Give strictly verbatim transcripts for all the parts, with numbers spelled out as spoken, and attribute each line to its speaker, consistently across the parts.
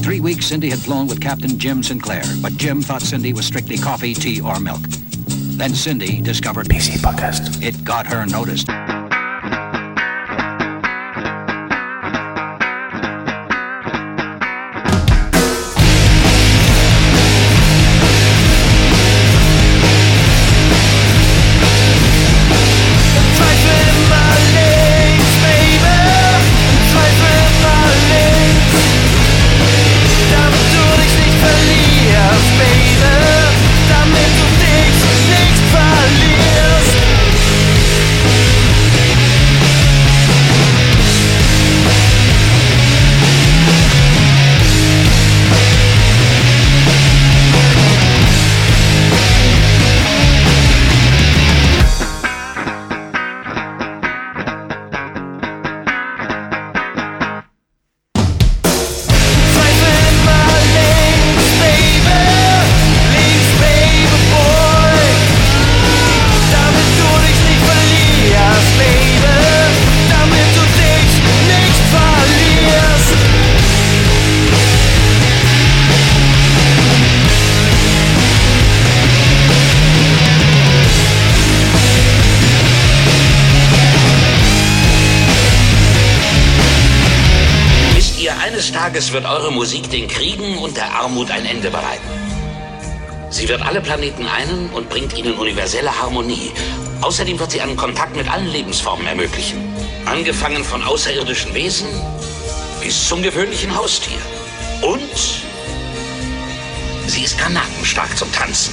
Speaker 1: three weeks, Cindy had flown with Captain Jim Sinclair, but Jim thought Cindy was strictly coffee, tea, or milk. Then Cindy discovered
Speaker 2: P C Podcast.
Speaker 1: It got her noticed.
Speaker 3: Tages wird eure Musik den Kriegen und der Armut ein Ende bereiten. Sie wird alle Planeten einen und bringt ihnen universelle Harmonie. Außerdem wird sie einen Kontakt mit allen Lebensformen ermöglichen. Angefangen von außerirdischen Wesen bis zum gewöhnlichen Haustier. Und sie ist granatenstark zum Tanzen.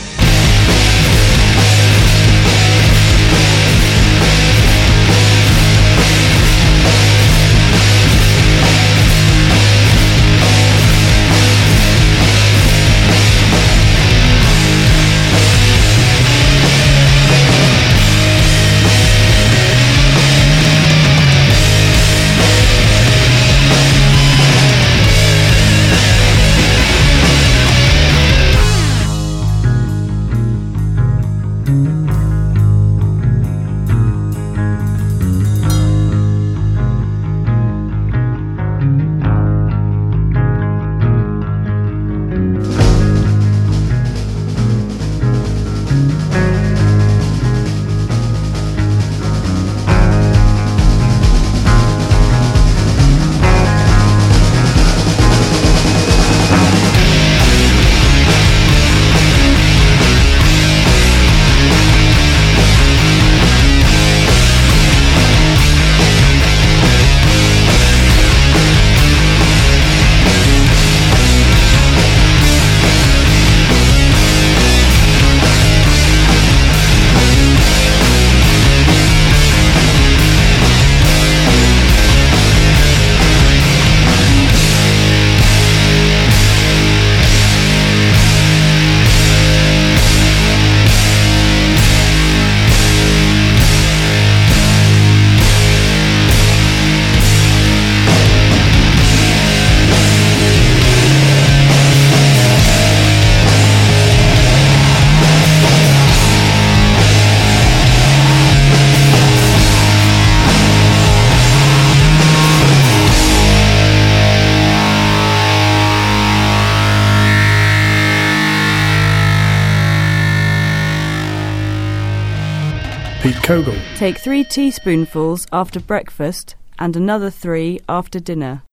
Speaker 2: Pete Kogel.
Speaker 4: Take three teaspoonfuls after breakfast and another three after dinner.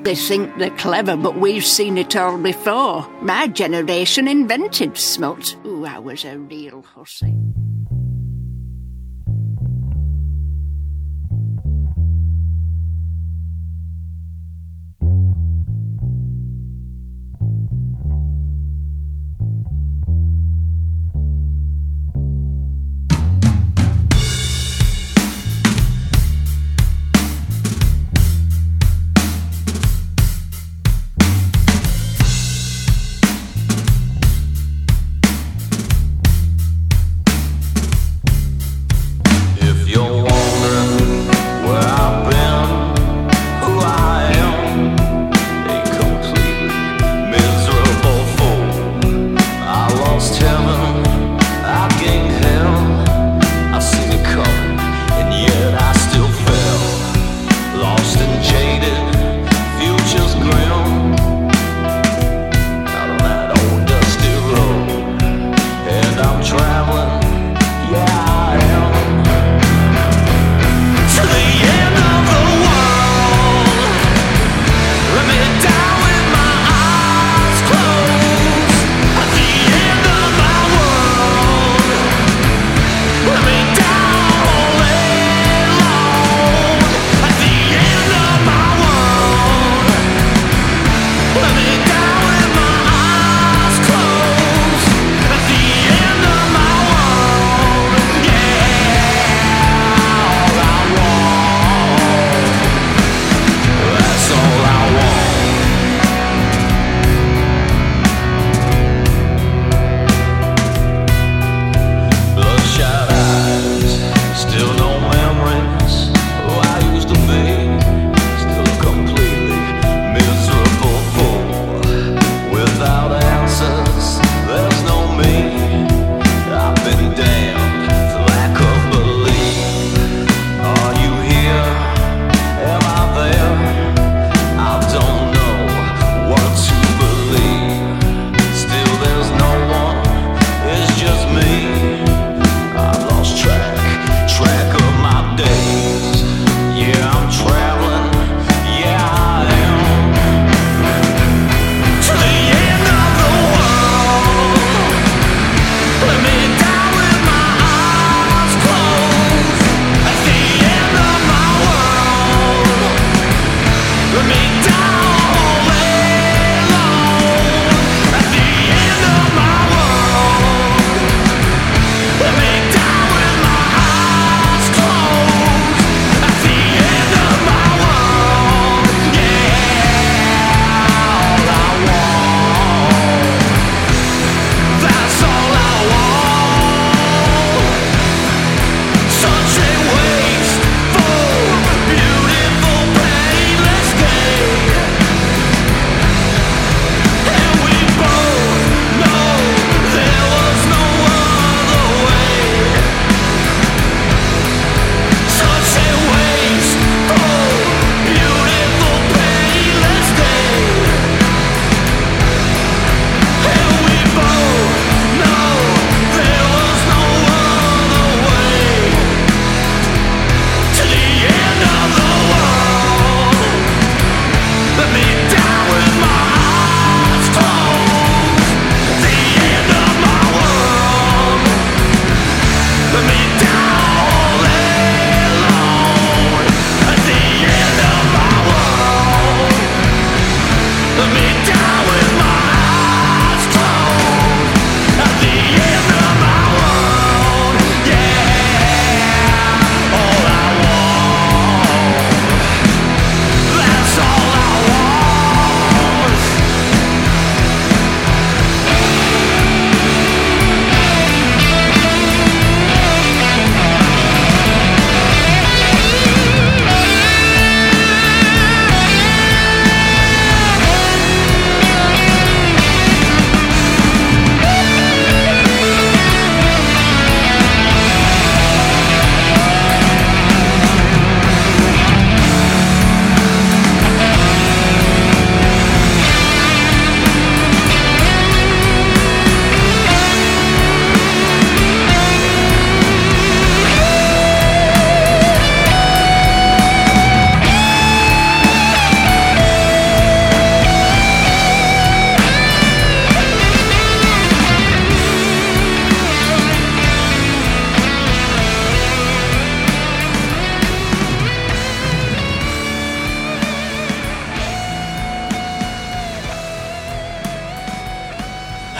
Speaker 5: They think they're clever, but we've seen it all before. My generation invented smut. Ooh, I was a real hussy.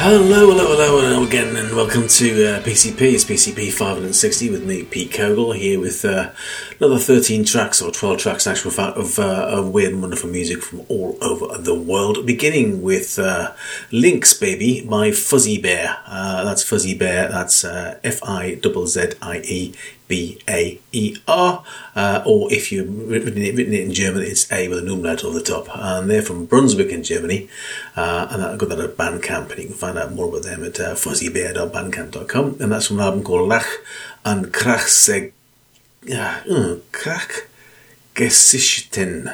Speaker 6: Hello, hello, hello, hello again, and welcome to uh, P C P. It's P C P five sixty with me, Pete Kogel, here with uh, another thirteen tracks, or twelve tracks, actual fact, of, uh, of weird and wonderful music from all over the world. Beginning with uh, Lynx Baby by Fuzzy Bear. Uh, that's Fuzzy Bear, that's uh, F I Z Z I E B A E R, uh, or if you've written it, written it in German, it's A with an umlaut over the top. And they're from Brunswick in Germany, uh, and I've got that at Bandcamp, and you can find out more about them at uh, fuzzy bear dot bandcamp dot com, and that's from an album called Lach and Krachseg, uh, uh, Krachgeschichten,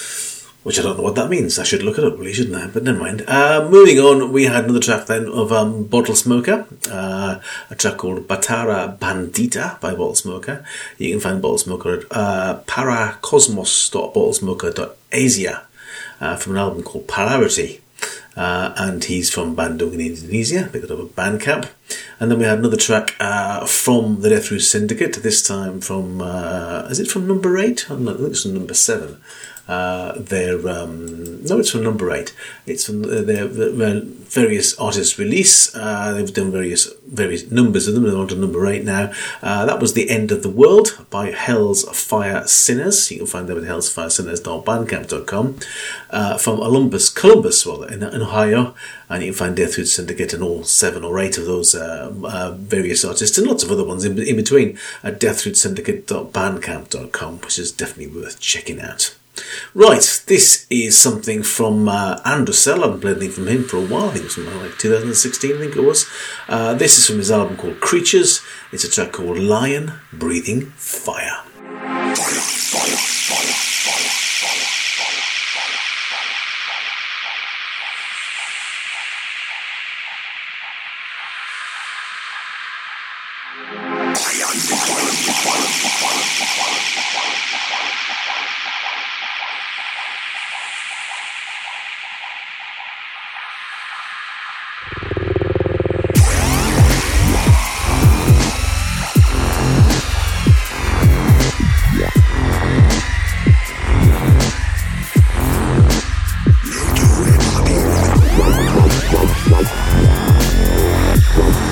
Speaker 6: which I don't know what that means. I should look it up, really, shouldn't I? But never mind. Uh, moving on, we had another track then of um, Bottle Smoker, uh, a track called Batara Bandita by Bottle Smoker. You can find Bottle Smoker at uh, paracosmos dot bottlesmoker dot asia uh, from an album called Polarity. Uh, and he's from Bandung in Indonesia. Picked it up at Bandcamp. And then we had another track uh, from the Death Row Syndicate, this time from, uh, is it from number eight? I don't know, I think it's from number seven. Uh, their um, no, it's from number eight. It's from their, their various artists' release. Uh, they've done various various numbers of them. They're on to number eight now. Uh, that was The End of the World by Hell's Fire Sinners. You can find them at hells fire sinners dot bandcamp dot com. Uh, from Olympus, Columbus, well, in, in Ohio, and you can find Death Row Syndicate and all seven or eight of those uh, uh, various artists and lots of other ones in, in between at death row syndicate dot bandcamp dot com, which is definitely worth checking out. Right, this is something from uh, Andrusel. I haven't played anything from him for a while. I think it was from like two thousand sixteen, I think it was. Uh, this is from his album called Creatures. It's a track called Lion Breathing Fire. Fire, fire, fire, fire.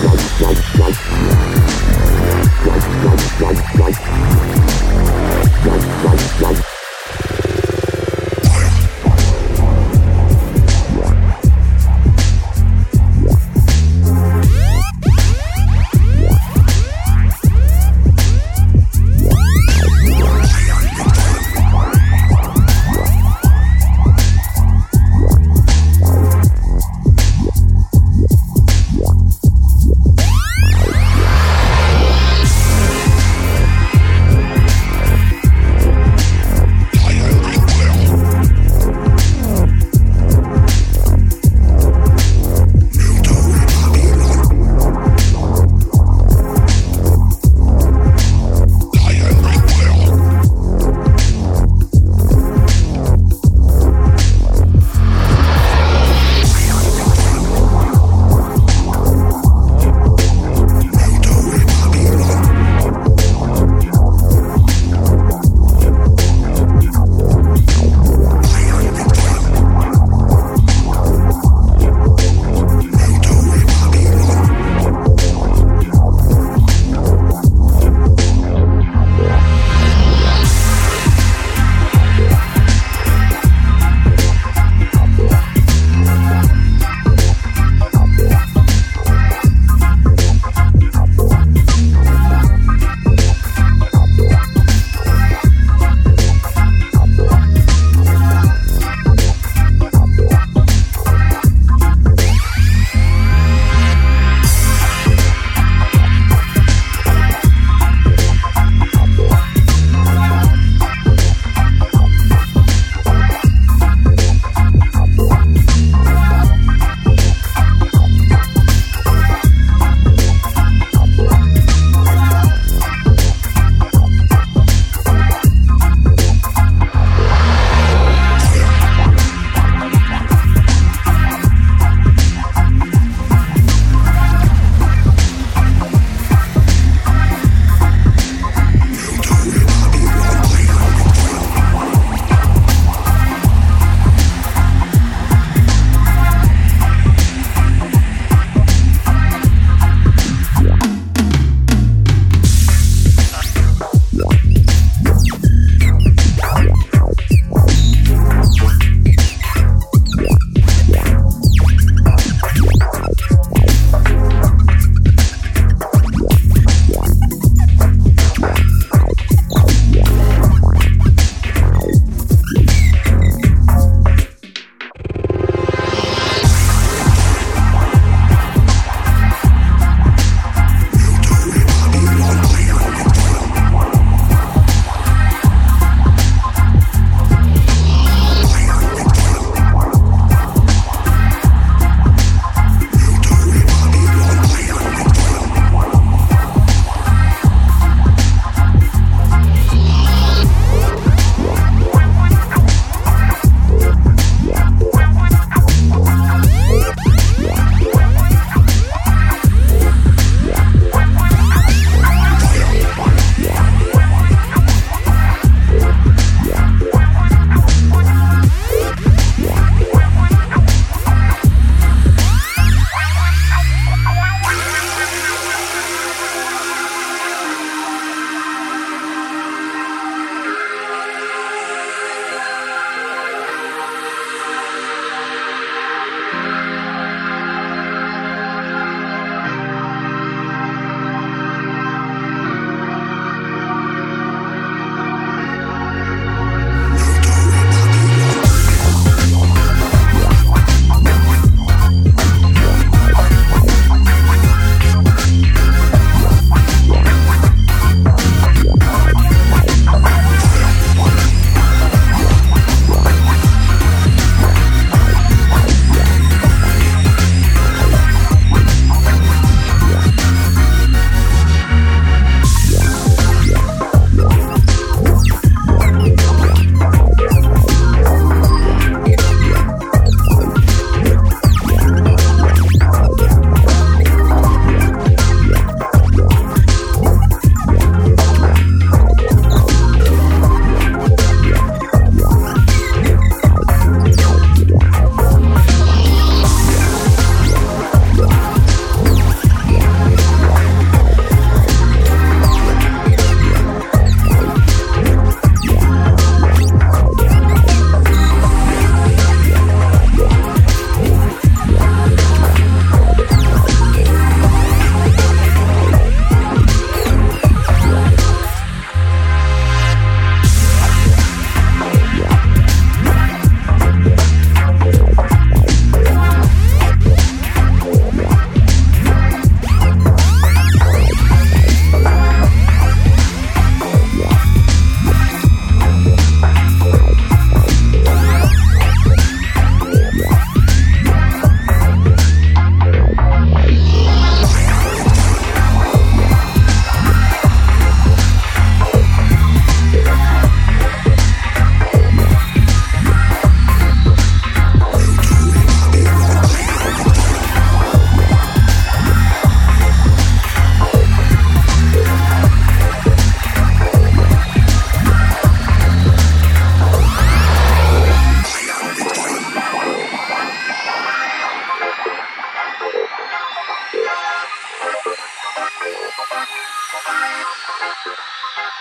Speaker 7: Right.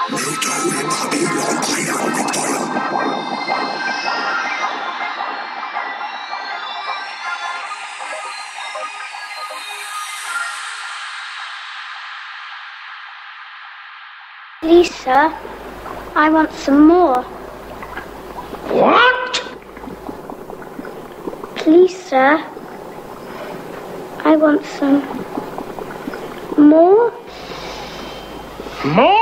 Speaker 7: Please, sir, I want some more.
Speaker 8: What?
Speaker 7: Please, sir, I want some more.
Speaker 8: More?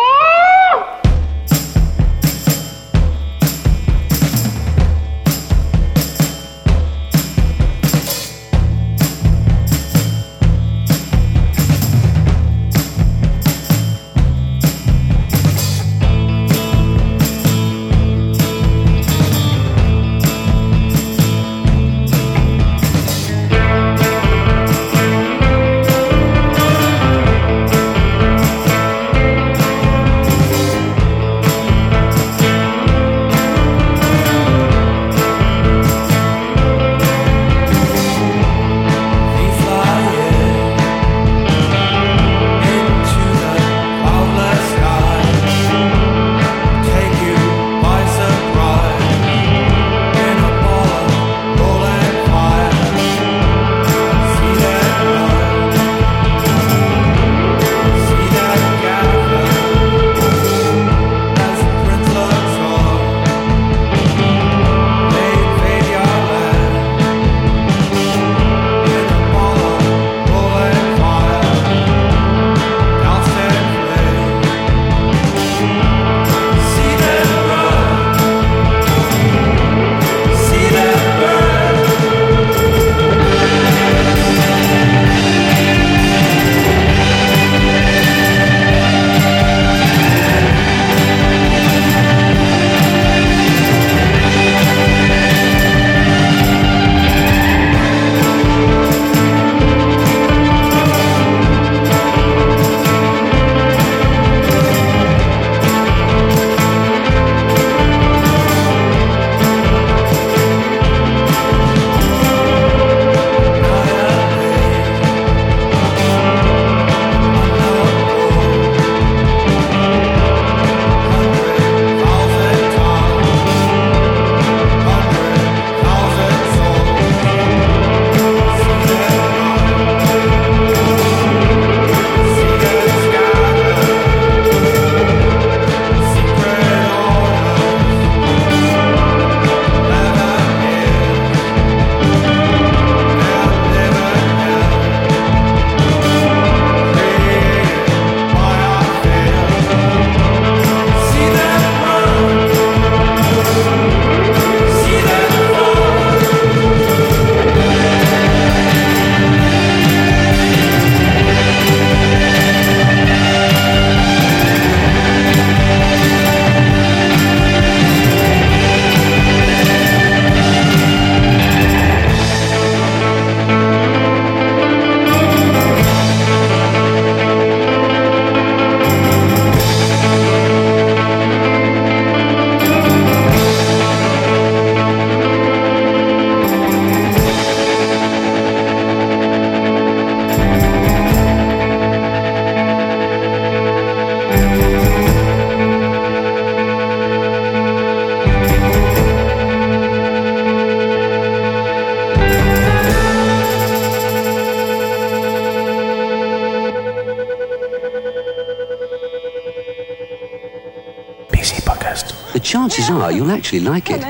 Speaker 3: The chances are you'll actually like it.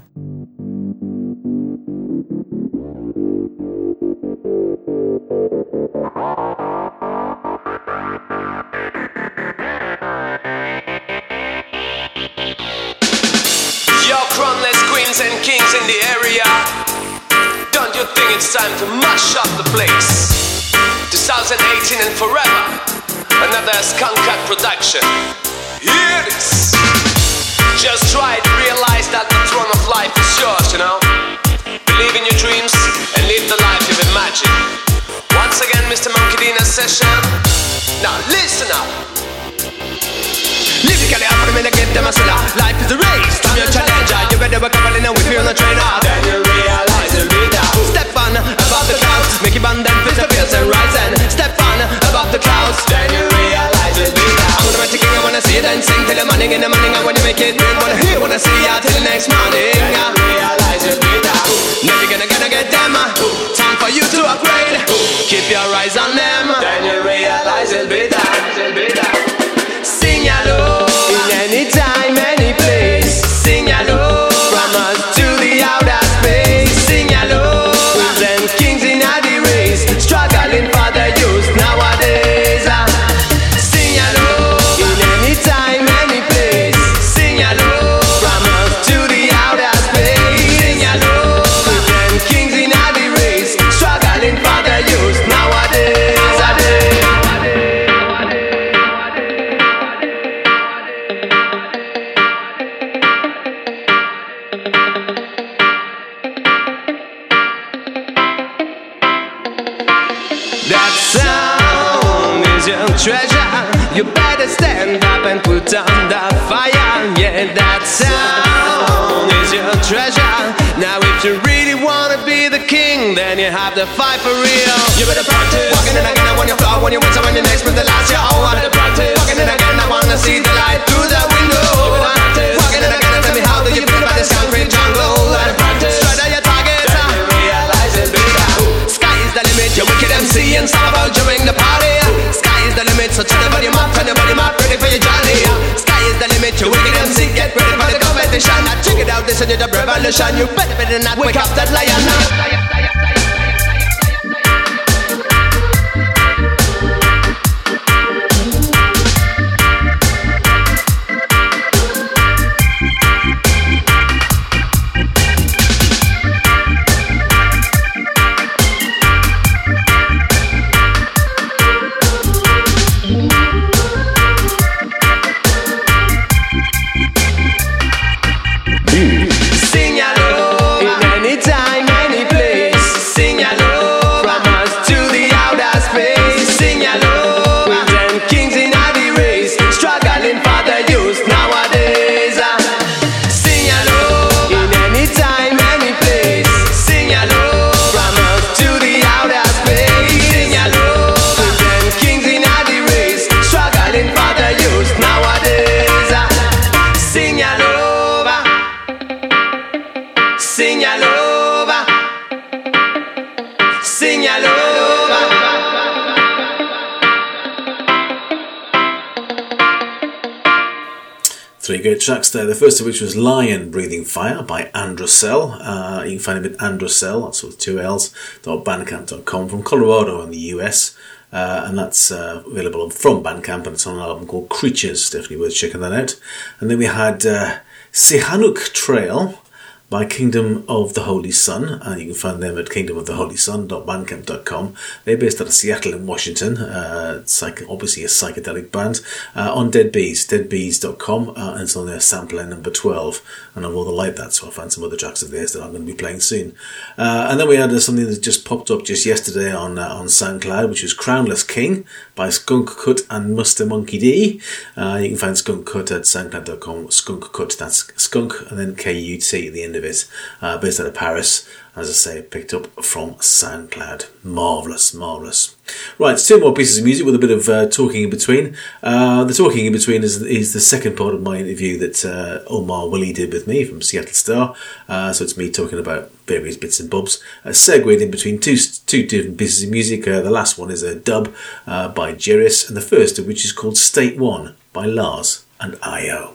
Speaker 9: And kings in the area, don't you think it's time to mash up the place? twenty eighteen and forever, another Skunk Cat production. Hear this. Just try it, realize that the throne of life is yours, you know. Believe in your dreams and live the life you've imagined. Once again, Mister Monkey D in a session. Now listen up. Lyrically, I'm gonna get them a seller. Life is a race, I'm your challenger. You better work up and with me on the trainer. Then you realize you'll be down. Step on above the clouds, make your band then fist the fears and rise and step on above the clouds. Then you realize you'll be down. I'm gonna make the king, I wanna see it and sing till the morning in the morning. And when you make it rain, wanna hear, wanna see ya till the next morning. I realize it's better. Never gonna gonna get them. Time for you to upgrade. Keep your eyes on them. Then you realize it's better. Sing along in any time, any place. Sing along from us to the outer space. Sing along queens and kings in the race, struggling for the youth nowadays. Sing along in any time, any place. Sing along from us to the outer space. Sing along queens and kings in the race, struggling for the youth nowadays. Treasure, you better stand up and put on the fire. Yeah, that sound is your treasure. Now if you really wanna be the king, then you have to fight for real. You better practice. Walking in again, I want your floor, when you win, so when you next with the last year, oh, I better practice. Walking in again, I wanna see the light through the window. You better practice. Walking in again, tell me how do you feel about this concrete jungle? You better practice. Straight at your target. Then you realize it's bigger. Sky is the limit, you wicked M C and stop about during the party. Sky is the limit, so turn your body up, turn your body up, ready for your journey. Sky is the limit, you wicked M C, get ready for the competition. Now check it out, this is the revolution. You better better not wake up that lion now.
Speaker 6: Three great tracks there. The first of which was Lion Breathing Fire by Androcell. Uh, you can find him at Androcell, that's with two L's, .bandcamp dot com, from Colorado in the U S. Uh, and that's uh, available from Bandcamp, and it's on an album called Creatures. Definitely worth checking that out. And then we had uh, Sihanouk Trail by Kingdom of the Holy Sun, and you can find them at kingdom of the holy sun dot bandcamp dot com. They're based out of Seattle in Washington. Uh, psych- obviously a psychedelic band. Uh, on Dead Bees, dead bees dot com, uh, and it's on their sampler number twelve. And I rather like that, so I found some other tracks of theirs that I'm going to be playing soon. Uh, and then we had uh, something that just popped up just yesterday on uh, on SoundCloud, which was Crownless King by Skunk Cut and Muster Monkey D. Uh, you can find Skunk Cut at soundcloud dot com. Skunk Cut, that's skunk and then K U T at the end of it. Uh, based out of Paris, as I say, picked up from SoundCloud. Marvellous, marvellous. Right, two more pieces of music with a bit of uh, talking in between. Uh, the talking in between is, is the second part of my interview that uh, Omar Willie did with me from Seattle Star. Uh, so it's me talking about various bits and bobs. Uh, segued in between two two different pieces of music. Uh, the last one is a dub uh, by Jerris, and the first of which is called State One by Lars and I O.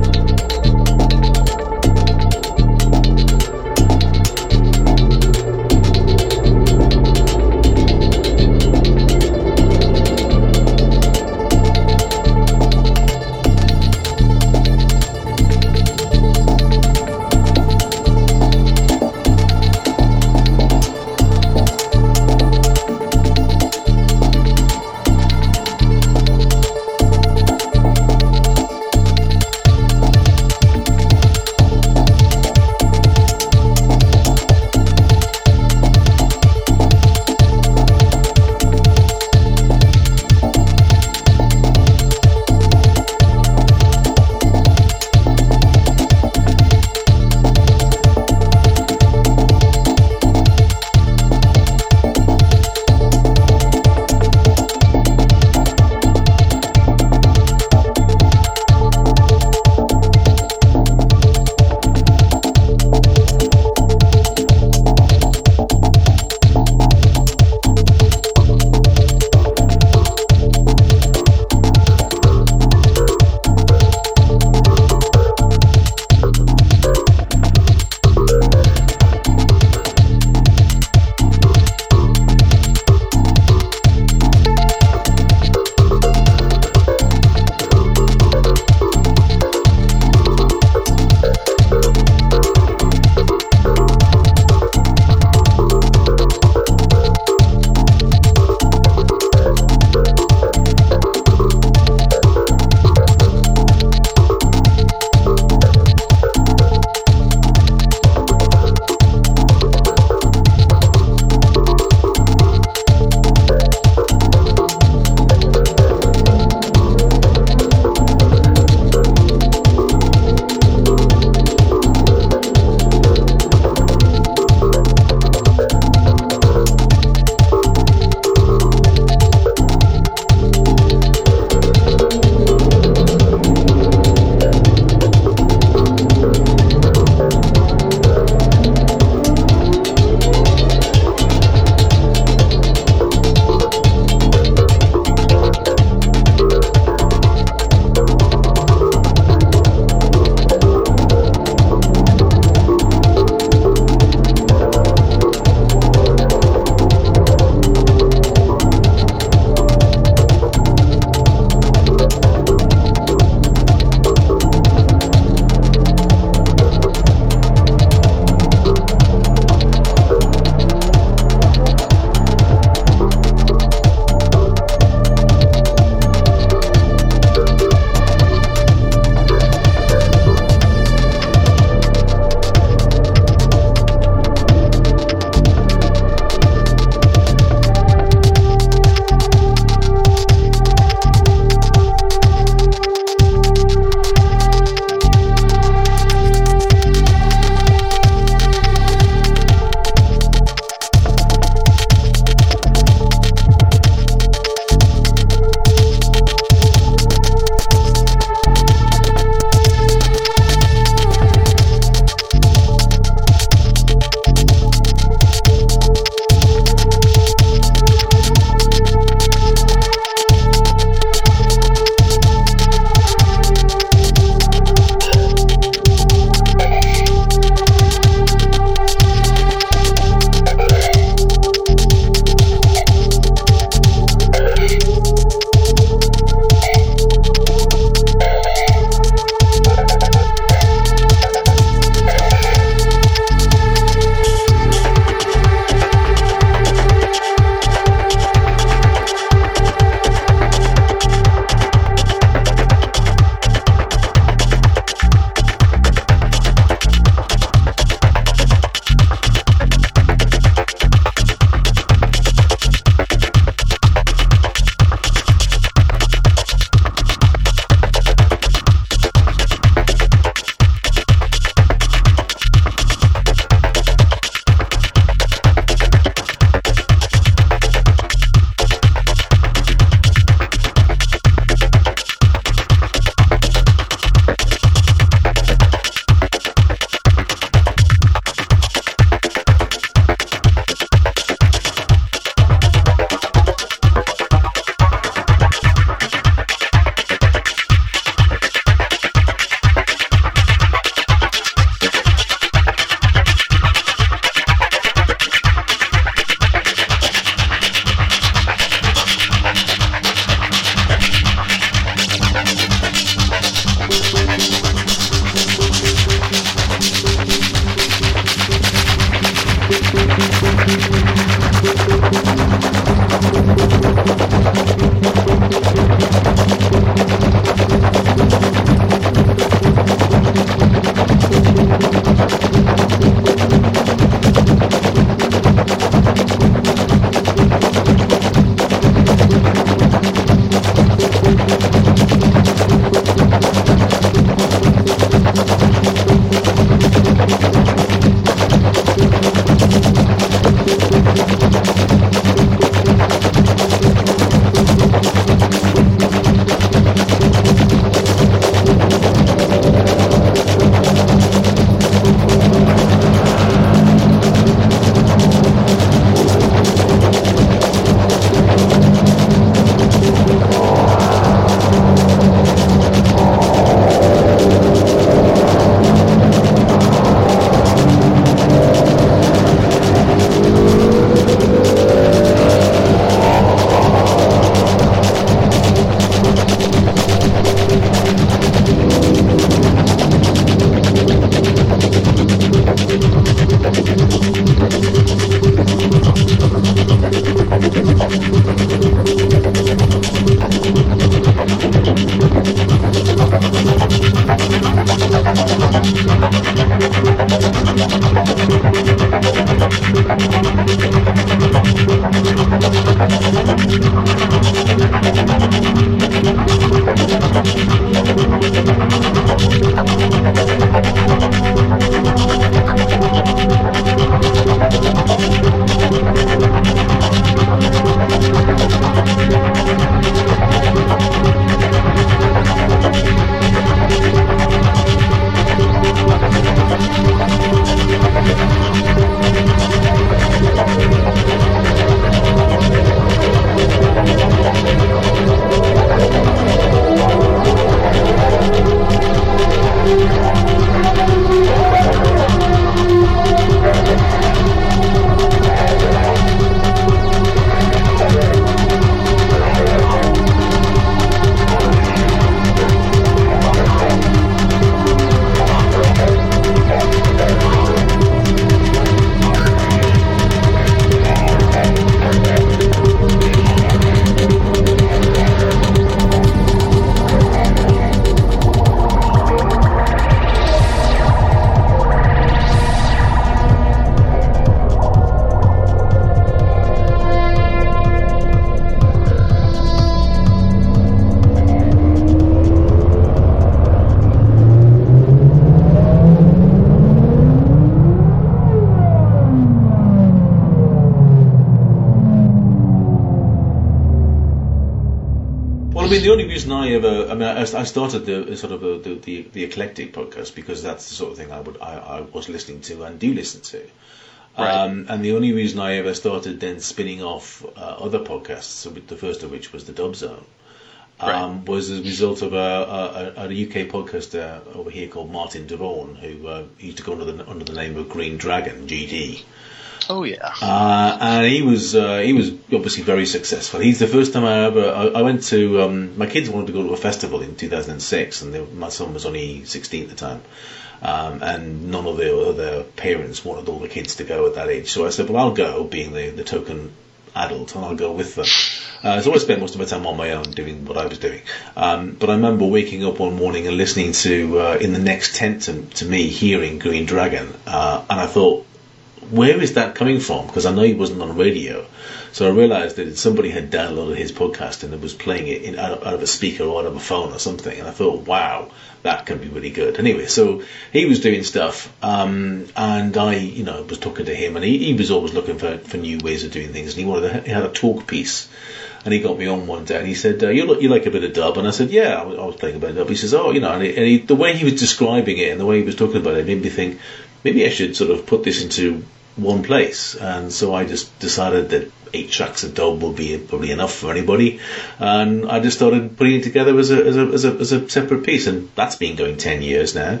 Speaker 6: I mean, the only reason I ever, I mean, I, I started the sort of a, the, the the eclectic podcast because that's the sort of thing I would I, I was listening to and do listen to.
Speaker 10: Right.
Speaker 6: Um, and the only reason I ever started then spinning off uh, other podcasts, so the first of which was the Dub Zone, um,
Speaker 10: Right.
Speaker 6: was as a result of a, a, a U K podcaster over here called Martin Devon, who uh, used to go under the under the name of Green Dragon, G D.
Speaker 10: Oh yeah.
Speaker 6: Uh, and he was uh, he was obviously very successful. He's the first time I ever I, I went to um, my kids wanted to go to a festival in two thousand six, and they, my son was only sixteen at the time, um, and none of their other parents wanted all the kids to go at that age. So I said, well, I'll go, being the, the token adult, and I'll go with them. Uh, so I spent most of my time on my own doing what I was doing. Um, but I remember waking up one morning and listening to uh, in the next tent to, to me hearing Green Dragon, uh, and I thought, where is that coming from? Because I know he wasn't on radio. So I realised that somebody had downloaded his podcast and it was playing it in, out, of, out of a speaker or out of a phone or something. And I thought, wow, that can be really good. Anyway, so he was doing stuff, um, and I, you know, was talking to him, and he, he was always looking for, for new ways of doing things. And he wanted to, he had a talk piece. And he got me on one day, and he said, uh, you, you like a bit of dub? And I said, yeah, I was, I was playing a bit of dub. He says, oh, you know, and, he, and he, the way he was describing it and the way he was talking about it made me think, maybe I should sort of put this into one place. And so I just decided that eight tracks of dub would be probably enough for anybody, and I just started putting it together as a as a as a, as a separate piece, and that's been going ten years now.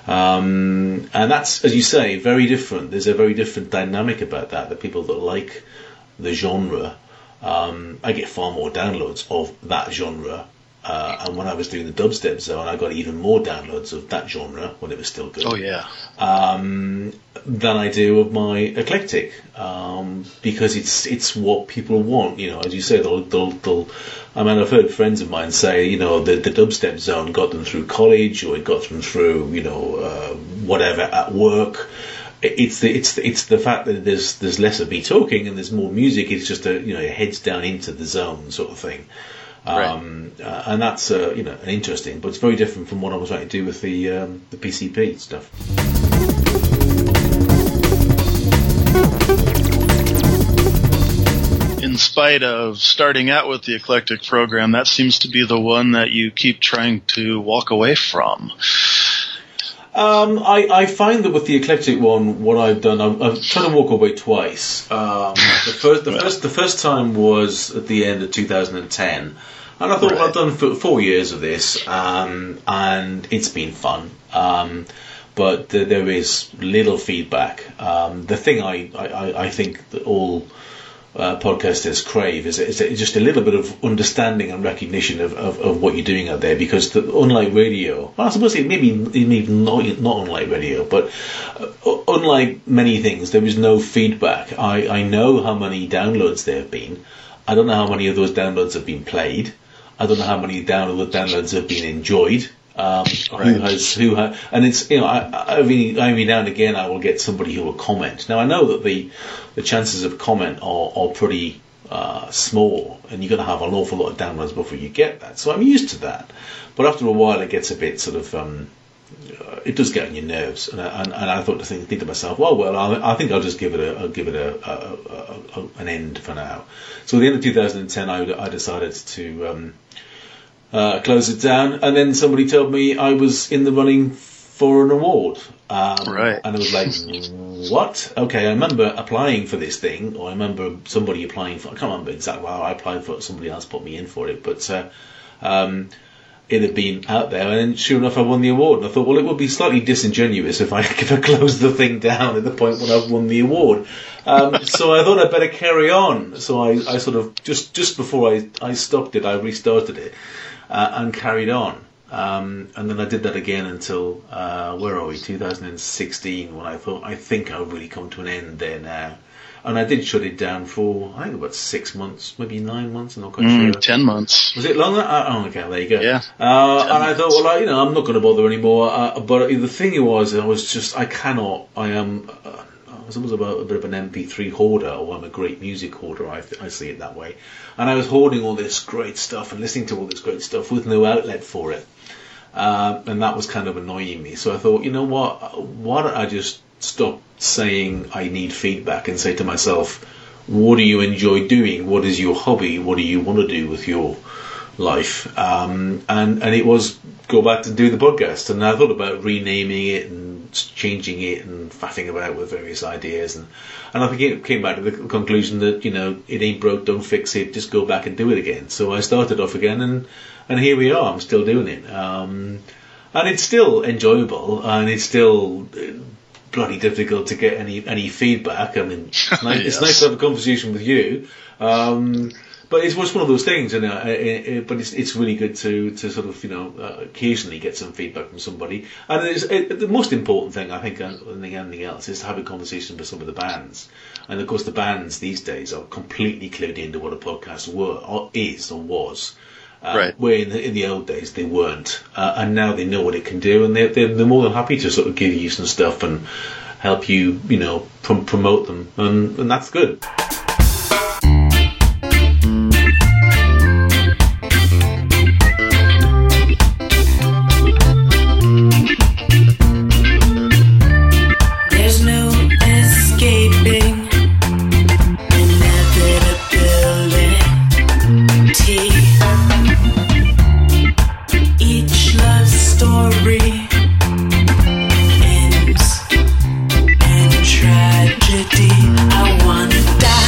Speaker 6: Um, and that's, as you say, very different. There's a very different dynamic about that. The people that like the genre, um, I get far more downloads of that genre. Uh, and when I was doing the Dubstep Zone, I got even more downloads of that genre when it was still good.
Speaker 10: Oh yeah.
Speaker 6: Um, than I do of my eclectic, um, because it's it's what people want. You know, as you say, they'll they'll, they'll I mean, I've heard friends of mine say, you know, the the Dubstep Zone got them through college, or it got them through, you know, uh, whatever at work. It's the it's the, it's the fact that there's there's less of me talking and there's more music. It's just a, you know, your head's down into the zone sort of thing. Um, right. uh, and that's uh, you know, interesting, but it's very different from what I was trying to do with the um, the P C P stuff.
Speaker 10: In spite of starting out with the eclectic program, that seems to be the one that you keep trying to walk away from.
Speaker 6: Um, I, I find that with the eclectic one, what I've done, I've, I've tried to walk away twice. Um, the first, the first, the first time was at the end of two thousand ten. And I thought, right. well, I've done f- four years of this, um, and it's been fun. Um, but th- there is little feedback. Um, the thing I, I, I think that all uh, podcasters crave is, is just a little bit of understanding and recognition of, of, of what you're doing out there. Because the, unlike radio, well, I suppose it maybe even not, not unlike radio, but uh, unlike many things, there is no feedback. I, I know how many downloads there have been. I don't know how many of those downloads have been played. I don't know how many download downloads have been enjoyed. Um,
Speaker 10: right.
Speaker 6: Who has who ha- and it's you know I, I every every now and again I will get somebody who will comment. Now I know that the the chances of comment are are pretty uh, small, and you're going to have an awful lot of downloads before you get that. So I'm used to that, but after a while it gets a bit sort of um, uh, it does get on your nerves, and I, and, and I thought to think, think to myself, well, well, I, I think I'll just give it a I'll give it a, a, a, a an end for now. So at the end of two thousand ten, I, I decided to. Um, Uh, close it down, and then somebody told me I was in the running for an award. Um,
Speaker 10: right.
Speaker 6: And I was like, what? Okay, I remember applying for this thing, or I remember somebody applying for, I can't remember exactly how I applied for it, somebody else put me in for it, but uh, um, it had been out there, and then sure enough I won the award. And I thought, well, it would be slightly disingenuous if I, if I closed the thing down at the point when I've won the award. Um, so I thought I'd better carry on. So I, I sort of, just, just before I, I stopped it, I restarted it. Uh, and carried on. Um, and then I did that again until, uh, where are we, two thousand sixteen, when I thought, I think I've really come to an end there now. And I did shut it down for, I think about six months, maybe nine months, I'm not quite
Speaker 10: mm,
Speaker 6: sure.
Speaker 10: Ten months.
Speaker 6: Was it longer? Uh, oh, okay, there you go.
Speaker 10: Yeah.
Speaker 6: Uh, and I thought, well, I, you know, I'm not going to bother anymore. Uh, but the thing was, I was just, I cannot, I am... Uh, I was almost about a bit of an M P three hoarder, or I'm a great music hoarder, I, I see it that way. And I was hoarding all this great stuff and listening to all this great stuff with no outlet for it. Uh, and that was kind of annoying me. So I thought, you know what, why don't I just stop saying I need feedback and say to myself, what do you enjoy doing? What is your hobby? What do you want to do with your life? Um, and, and it was go back to do the podcast. And I thought about renaming it and changing it and faffing about with various ideas, and and I think it came back to the conclusion that, you know, it ain't broke, don't fix it, just go back and do it again. So I started off again, and and here we are. I'm still doing it, um, and it's still enjoyable, and it's still bloody difficult to get any any feedback. I mean, it's nice, yes. It's nice to have a conversation with you. Um, But it's just one of those things, you know. It, it, but it's it's really good to, to sort of, you know, uh, occasionally get some feedback from somebody. And it's, it, the most important thing, I think, than anything else, is to have a conversation with some of the bands. And of course, the bands these days are completely clued into what a podcast were, or is, or was. Uh,
Speaker 10: right.
Speaker 6: Where in the, in the old days they weren't, uh, and now they know what it can do, and they're, they're they're more than happy to sort of give you some stuff and help you, you know, prom- promote them, and and that's good.
Speaker 11: I wanna die.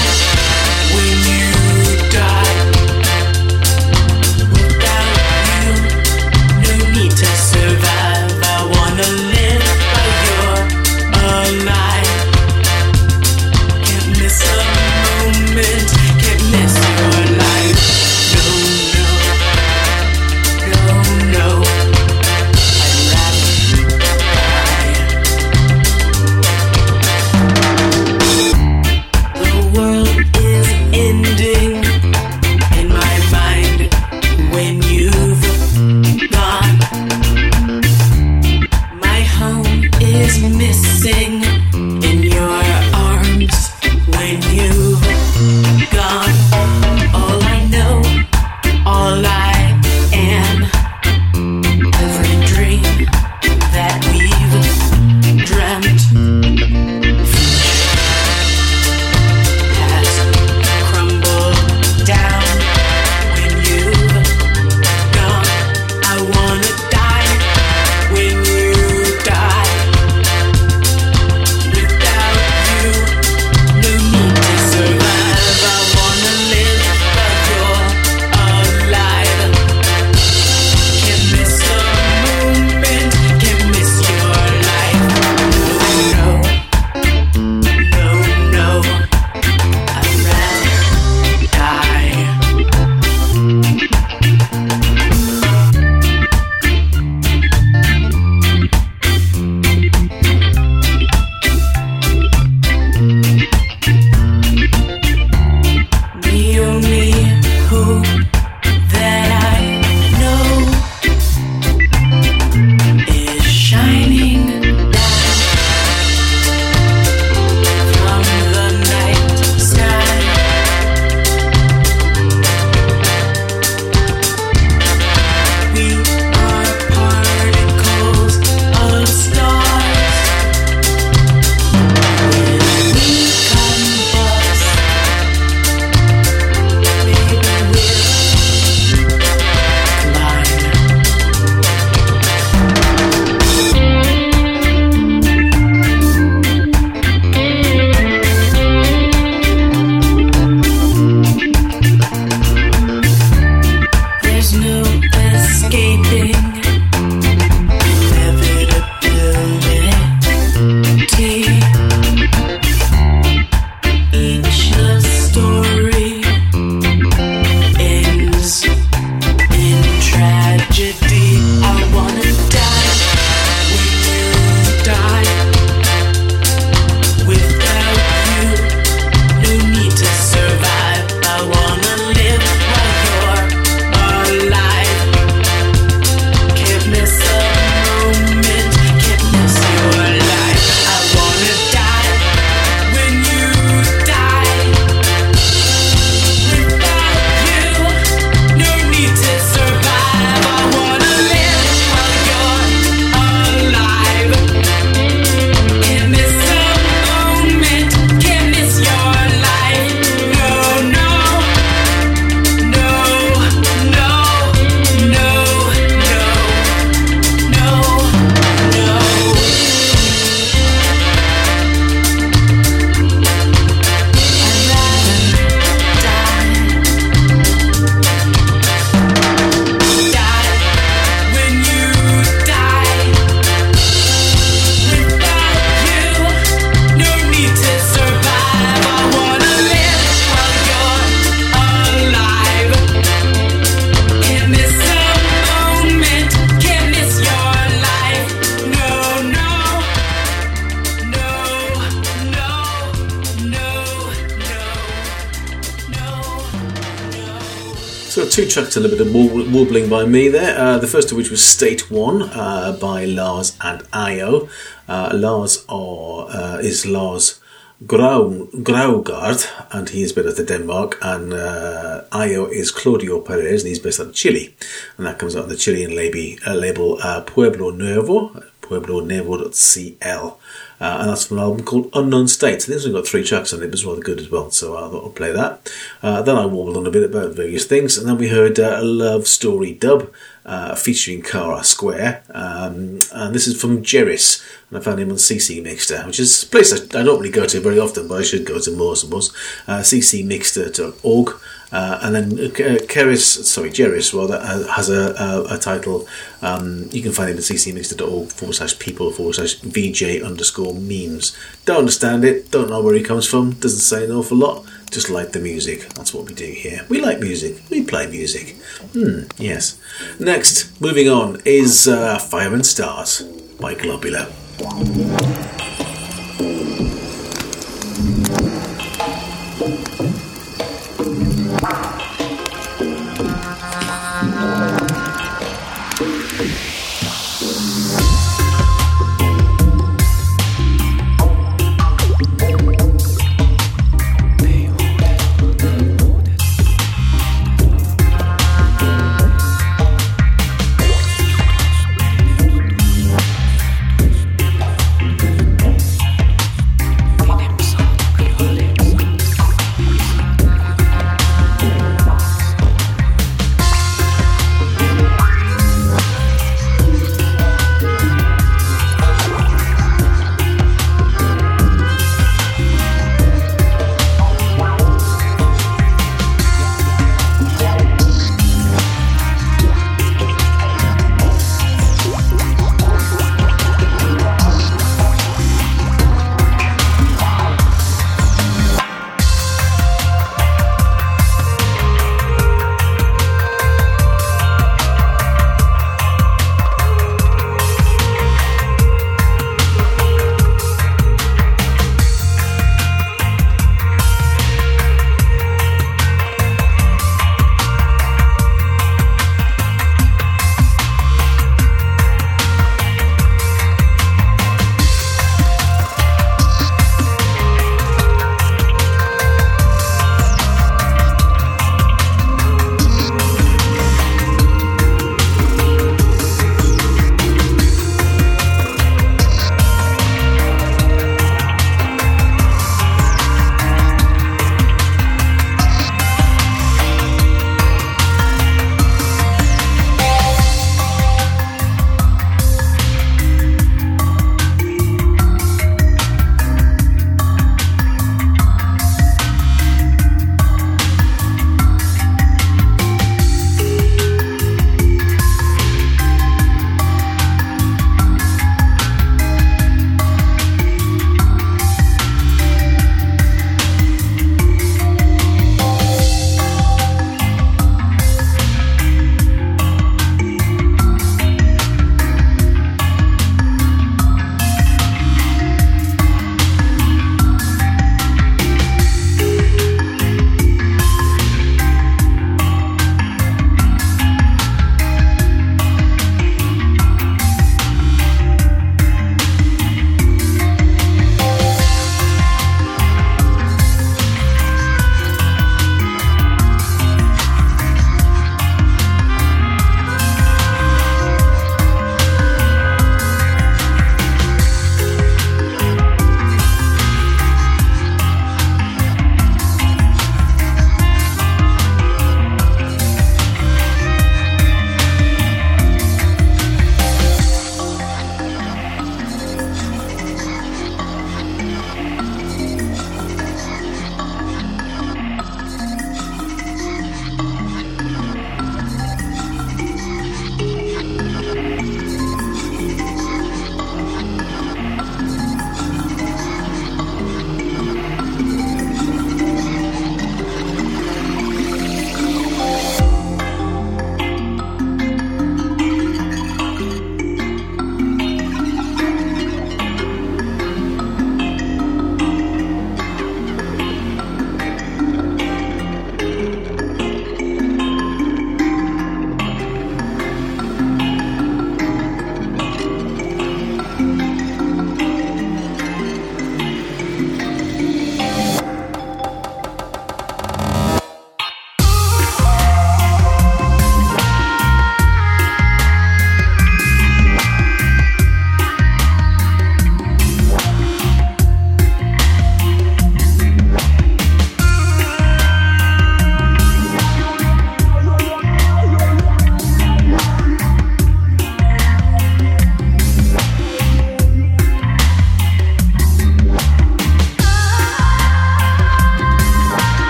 Speaker 6: two tracks, a little bit of warb- warbling by me there. Uh, the first of which was State One uh, by Lars and Io. Uh, Lars are, uh, is Lars Grau, Graugard, and he is based out of Denmark, and uh, Io is Claudio Perez, and he's based out of Chile. And that comes out on the Chilean label, uh, label uh, Pueblo Nuevo, pueblo nuevo dot c l. Uh, and that's from an album called Unknown States. This one's got three tracks on it, but it's rather good as well, so I thought I'd play that. Uh, then I warbled on a bit about various things, and then we heard uh, a Love Story dub uh, featuring Cara Square, um, and this is from Jerris, and I found him on C C Mixter, which is a place I, I don't really go to very often, but I should go to more, I suppose. Uh, c c mixter dot org. Uh, and then uh, Keris, sorry, Jerris, rather, uh, has a, a, a title. Um, you can find it at ccmixter.org forward slash people forward slash VJ underscore memes. Don't understand it, don't know where he comes from, doesn't say an awful lot, just like the music. That's what we do here. We like music, we play music. Hmm, yes. Next, moving on, is uh, Fire and Stars by Globular.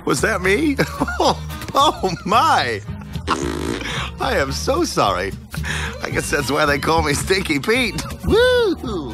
Speaker 11: Was that me? Oh, oh my! I am so sorry. I guess that's why they call me Stinky Pete. Woo!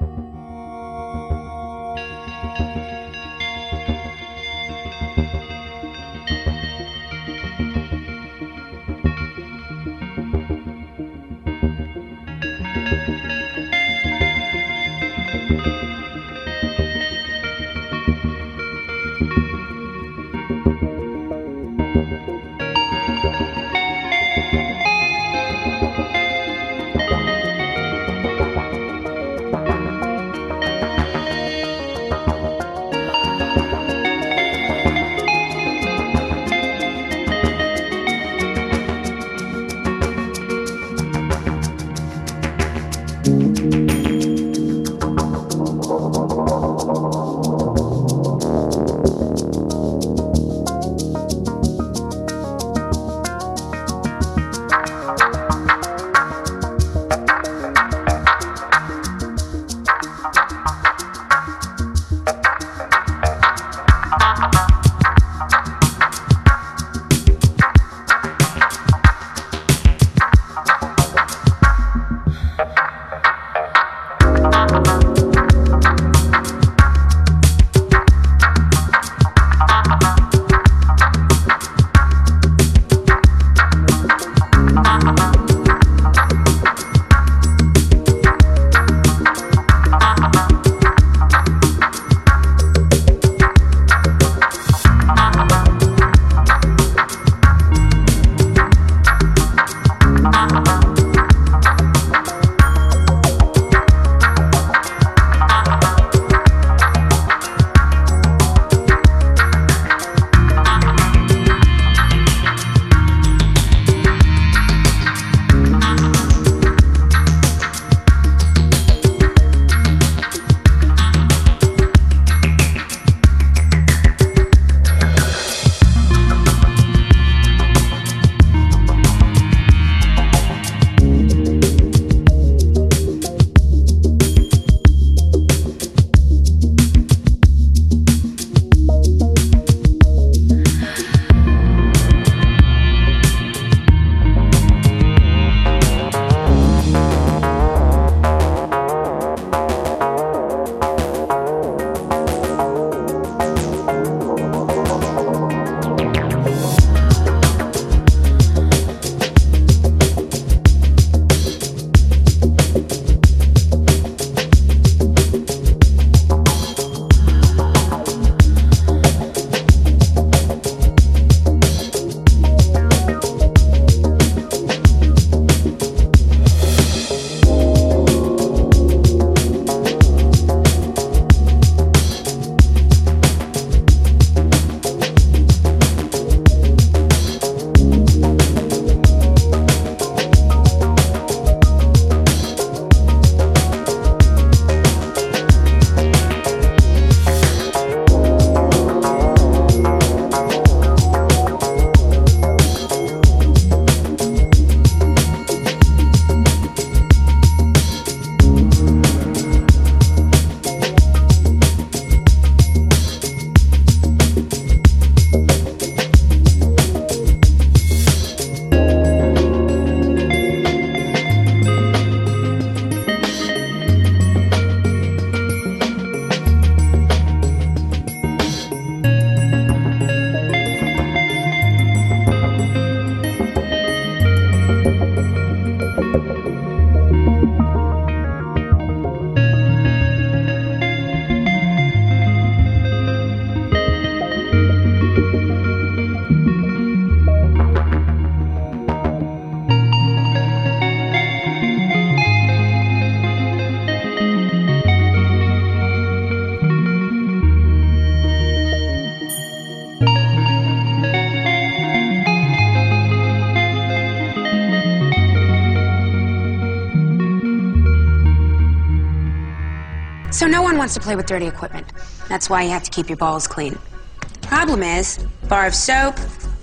Speaker 12: So no one wants to play with dirty equipment. That's why you have to keep your balls clean. Problem is, bar of soap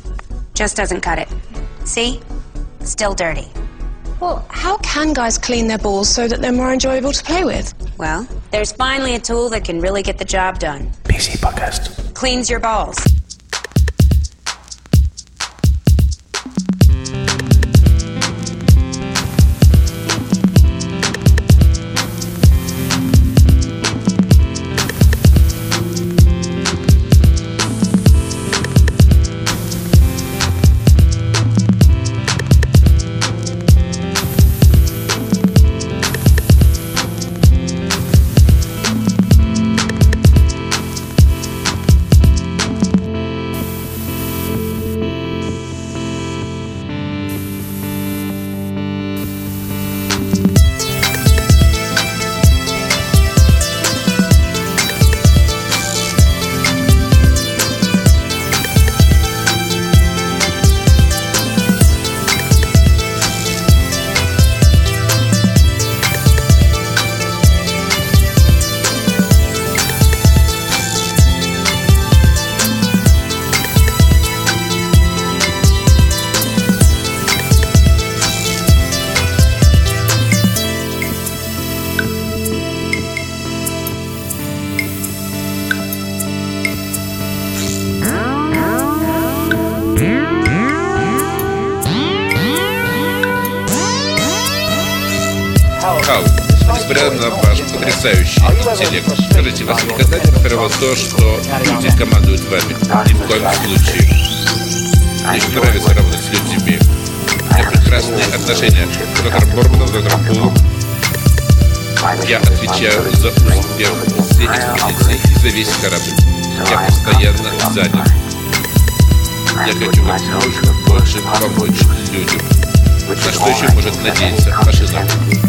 Speaker 12: just doesn't cut it. See? Still dirty.
Speaker 13: Well, how can guys clean their balls so that they're more enjoyable to play with?
Speaker 12: Well, there's finally a tool that can really get the job done.
Speaker 2: P C Podcast.
Speaker 12: Cleans your balls.
Speaker 14: Хау, несмотря на ваш потрясающий интеллект, скажите, вас никогда не напрягало то, что люди командуют вами? Ни в коем случае. Мне нравится работать с людьми. У меня прекрасные отношения с доктором Борманом, с доктором Пулом. Я отвечаю за успех всей экспедиции и за весь корабль. Я постоянно занят. Я хочу как можно больше помочь людям. На что еще может надеяться машина?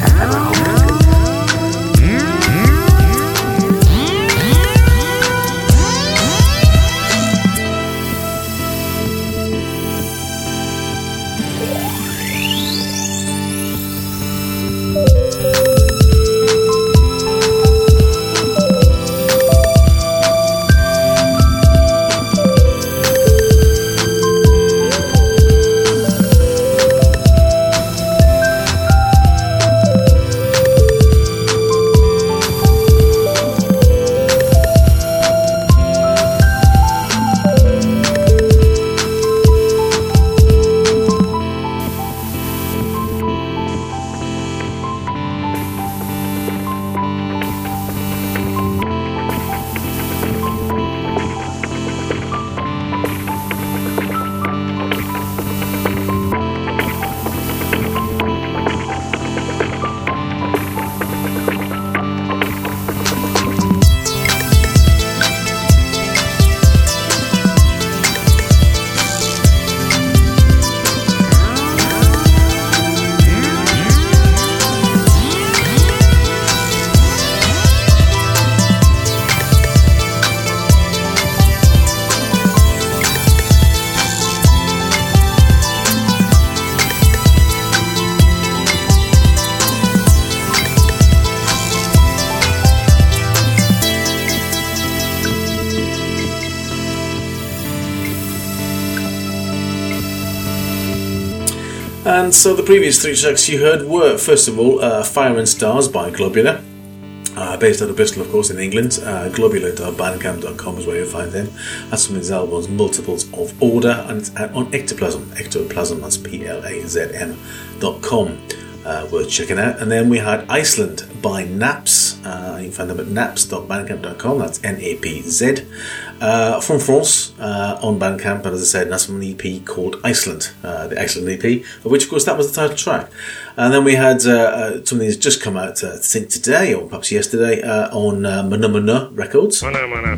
Speaker 6: And so the previous three tracks you heard were, first of all, uh, Fire and Stars by Globular, uh, based out of Bristol, of course, in England. Uh, globular dot bandcamp dot com is where you'll find them. That's from his albums Multiples of Order, and it's out on Ectoplasm. Ectoplasm, that's P L A Z M dot com. Uh, worth checking out. And then we had Iceland by Naps. Uh, you can find them at naps dot bandcamp dot com. That's N A P Z. Uh, from France uh, on Bandcamp, and as I said, that's from an E P called Iceland, uh, the Iceland E P, of which, of course, that was the title track. And then we had uh, uh, something that's just come out, uh, I think today, or perhaps yesterday, uh, on uh, Mana Mana Records. Mana Mana.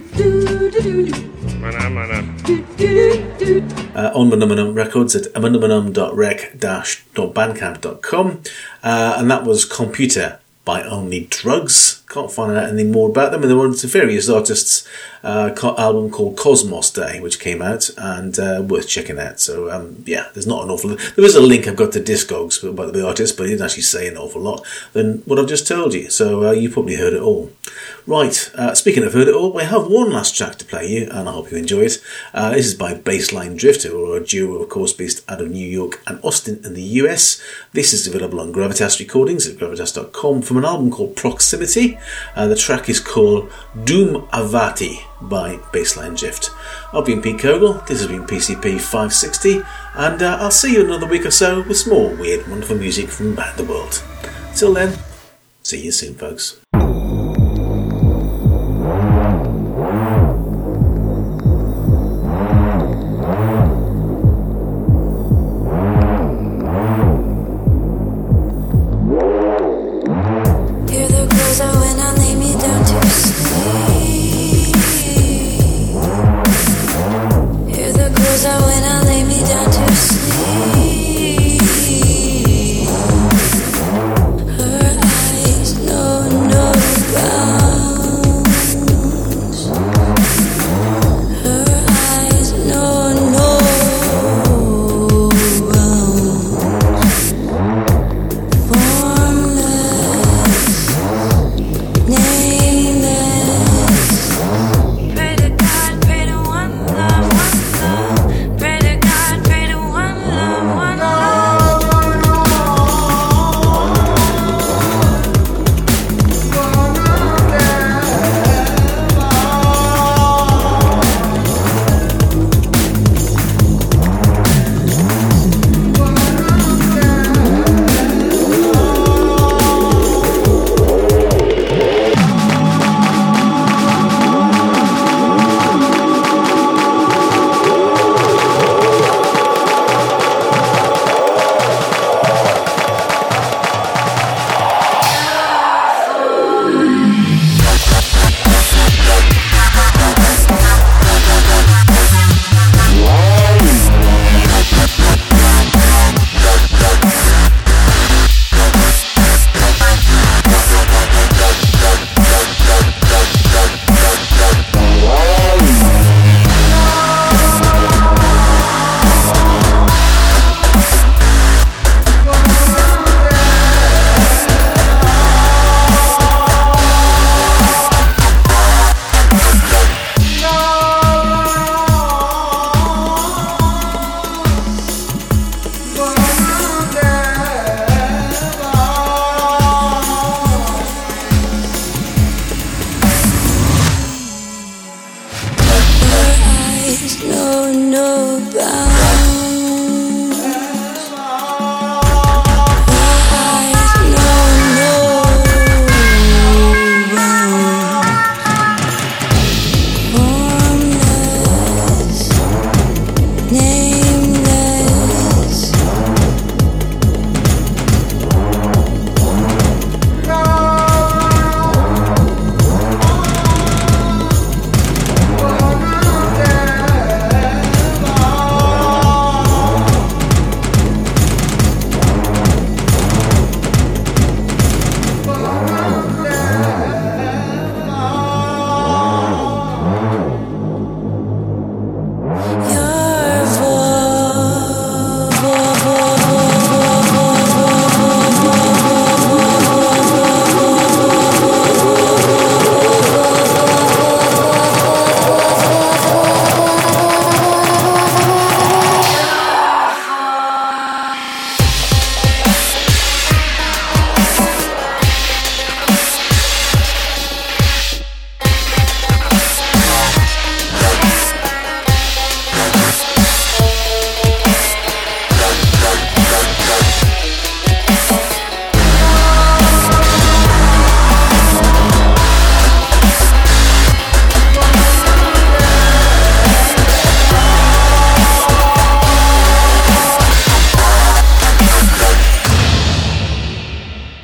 Speaker 6: Mana Mana. Uh, on Mana Mana Records at manamanum dot rec dash dot bandcamp dot com. Uh, and that was Computer by Only Drugs. Can't find out anything more about them. And there were various artists' uh, co- album called Cosmos Day, which came out, and uh, worth checking out. So, um, yeah, there's not an awful lot. There is a link I've got to Discogs about the artist, but he didn't actually say an awful lot than what I've just told you. So uh, you probably heard it all. Right, uh, speaking of heard it all, we have one last track to play you, and I hope you enjoy it. Uh, this is by Baseline Drift, who are a duo, of course, based out of New York and Austin in the U S. This is available on Gravitas Recordings at gravitas dot com from an album called Proximity. Uh, the track is called Doom Avati by Baseline Drift. I've been Pete Kogel, this has been P C P five sixty, and uh, I'll see you in another week or so with some more weird, wonderful music from around the world. Till then, see you soon, folks.
Speaker 15: Her eyes, no, no.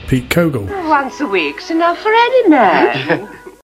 Speaker 2: Pete Kogel.
Speaker 15: Once a week's enough for any man.